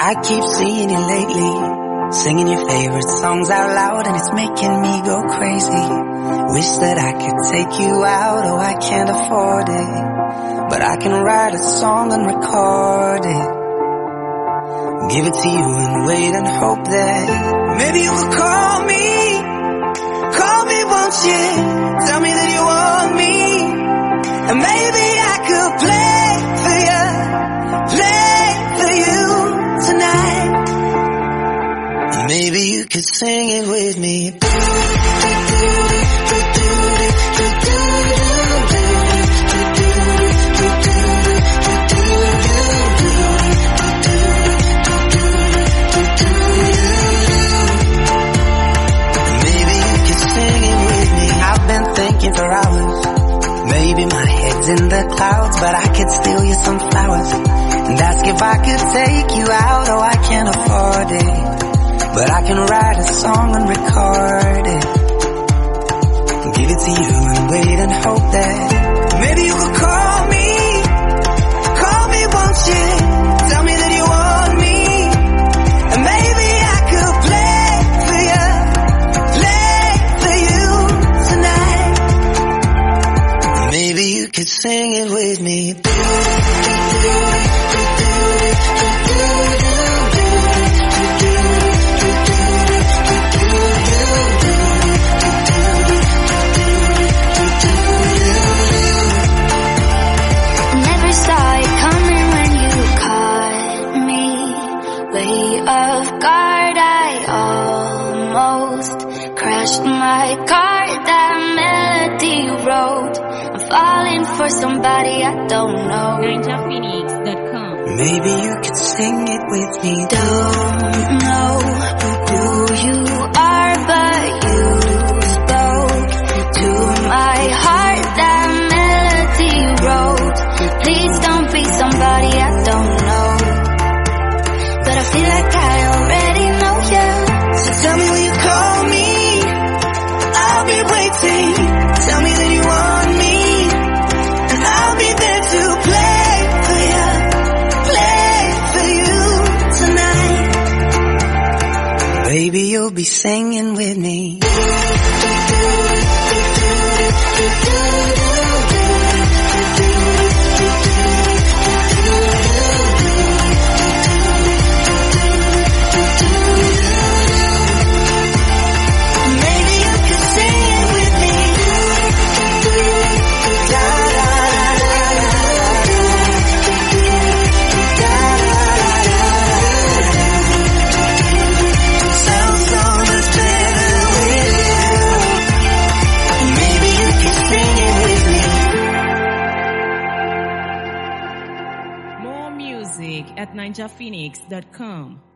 I keep seeing you lately, singing your favorite songs out loud, and it's making me go crazy. Wish that I could take you out, oh I can't afford it, but I can write a song and record it, give it to you and wait and hope that maybe you will call me, won't you? Tell me that you want me, and maybe I could play for you tonight. Maybe you could sing it with me. Maybe you could sing it with me. I've been thinking for hours. Maybe my head's in the clouds, but I could steal you some flowers and ask if I could take you out. Oh, I can't afford it, but I can write a song and record it, give it to you and wait and hope that maybe you will call me, won't you? Tell me that you want me, and maybe I could play for you tonight. Maybe you could sing it with me. My car, that melody wrote. I'm falling for somebody I don't know. NinjaPhoenix.com. Maybe you could sing it with me. Don't know who you are, but you spoke to my heart, that melody wrote. Please don't be somebody I don't know, but I feel like I already know you. So tell me when you call me, I'll be waiting. Tell me that you want me, and I'll be there to play for you tonight. Baby, you'll be singing with me. More music at NinjaPhoenix.com.